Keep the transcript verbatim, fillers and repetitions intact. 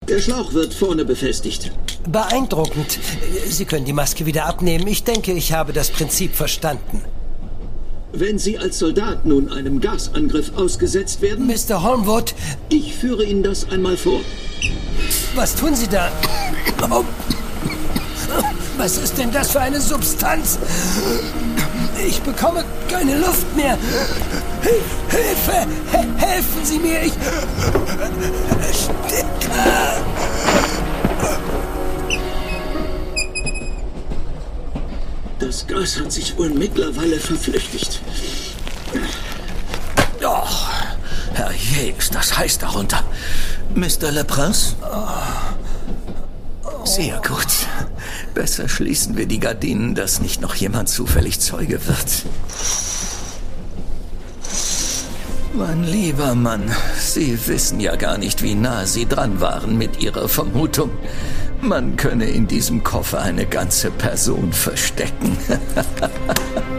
Der Schlauch wird vorne befestigt. Beeindruckend. Sie können die Maske wieder abnehmen. Ich denke, ich habe das Prinzip verstanden. Wenn Sie als Soldat nun einem Gasangriff ausgesetzt werden... Mister Holmwood... Ich führe Ihnen das einmal vor. Was tun Sie da? Oh. Was ist denn das für eine Substanz? Ich bekomme keine Luft mehr. Hilfe! Helfen Sie mir! Ich ersticke! Das Gas hat sich wohl mittlerweile verflüchtigt. Oh, herrje, ist das heiß darunter. Mister Le Prince? Sehr gut. Besser schließen wir die Gardinen, dass nicht noch jemand zufällig Zeuge wird. Mein lieber Mann, Sie wissen ja gar nicht, wie nah Sie dran waren mit Ihrer Vermutung. Man könne in diesem Koffer eine ganze Person verstecken.